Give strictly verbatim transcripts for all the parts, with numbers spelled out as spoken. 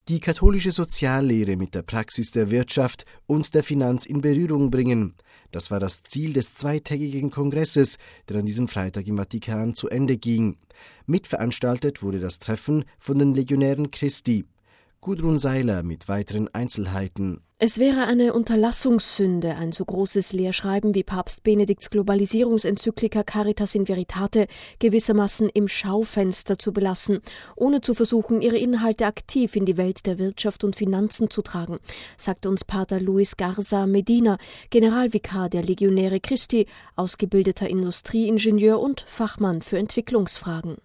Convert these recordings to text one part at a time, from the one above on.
die katholische Soziallehre mit der Praxis der Wirtschaft und der Finanz in Berührung bringen. Das war das Ziel des zweitägigen Kongresses, der an diesem Freitag im Vatikan zu Ende ging. Mitveranstaltet wurde das Treffen von den Legionären Christi. Gudrun Seiler mit weiteren Einzelheiten. Es wäre eine Unterlassungssünde, ein so großes Lehrschreiben wie Papst Benedikts Globalisierungsenzyklika Caritas in Veritate gewissermaßen im Schaufenster zu belassen, ohne zu versuchen, ihre Inhalte aktiv in die Welt der Wirtschaft und Finanzen zu tragen, sagt uns Pater Luis Garza Medina, Generalvikar der Legionäre Christi, ausgebildeter Industrieingenieur und Fachmann für Entwicklungsfragen.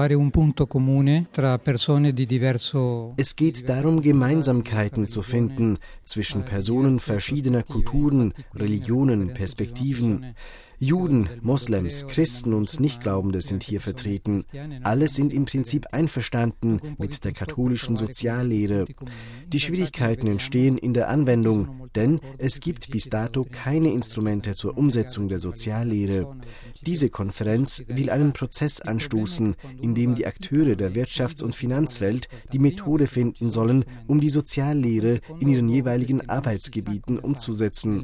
Es geht darum, Gemeinsamkeiten zu finden zwischen Personen verschiedener Kulturen, Religionen, Perspektiven. Juden, Moslems, Christen und Nichtglaubende sind hier vertreten. Alle sind im Prinzip einverstanden mit der katholischen Soziallehre. Die Schwierigkeiten entstehen in der Anwendung, denn es gibt bis dato keine Instrumente zur Umsetzung der Soziallehre. Diese Konferenz will einen Prozess anstoßen, in dem die Akteure der Wirtschafts- und Finanzwelt die Methode finden sollen, um die Soziallehre in ihren jeweiligen Arbeitsgebieten umzusetzen.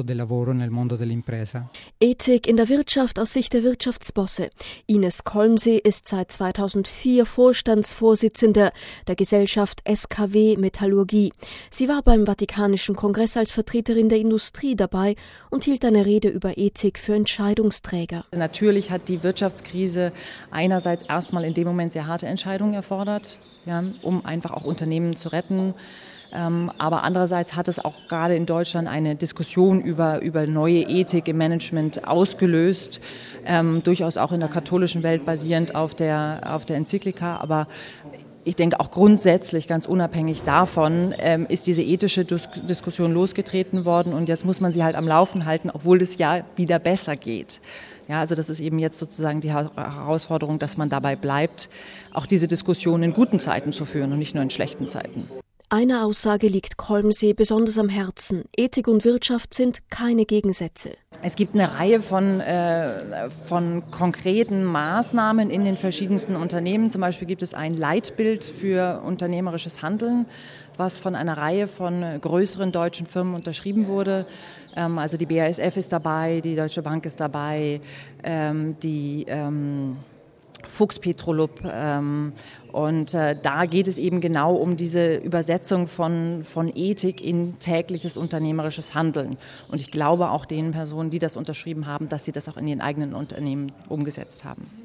Ethik in der Wirtschaft aus Sicht der Wirtschaftsbosse. Ines Kolmsee ist seit zweitausendvier Vorstandsvorsitzende der Gesellschaft S K W Metallurgie. Sie war beim Vatikanischen Kongress als Vertreterin der Industrie dabei und hielt eine Rede über Ethik für Entscheidungsträger. Natürlich hat die Wirtschaftskrise einerseits erstmal in dem Moment sehr harte Entscheidungen erfordert, ja, um einfach auch Unternehmen zu retten. Ähm, aber andererseits hat es auch gerade in Deutschland eine Diskussion über, über neue Ethik im Management ausgelöst, ähm, durchaus auch in der katholischen Welt basierend auf der, auf der Enzyklika. Aber ich denke auch grundsätzlich, ganz unabhängig davon, ähm, ist diese ethische Dis- Diskussion losgetreten worden und jetzt muss man sie halt am Laufen halten, obwohl es ja wieder besser geht. Ja, also das ist eben jetzt sozusagen die Herausforderung, dass man dabei bleibt, auch diese Diskussion in guten Zeiten zu führen und nicht nur in schlechten Zeiten. Eine Aussage liegt Kolmsee besonders am Herzen. Ethik und Wirtschaft sind keine Gegensätze. Es gibt eine Reihe von, äh, von konkreten Maßnahmen in den verschiedensten Unternehmen. Zum Beispiel gibt es ein Leitbild für unternehmerisches Handeln, was von einer Reihe von größeren deutschen Firmen unterschrieben wurde. Ähm, also die B A S F ist dabei, die Deutsche Bank ist dabei, ähm, die ähm, Fuchs Petrolub. Ähm, und äh, da geht es eben genau um diese Übersetzung von, von Ethik in tägliches unternehmerisches Handeln. Und ich glaube auch den Personen, die das unterschrieben haben, dass sie das auch in ihren eigenen Unternehmen umgesetzt haben.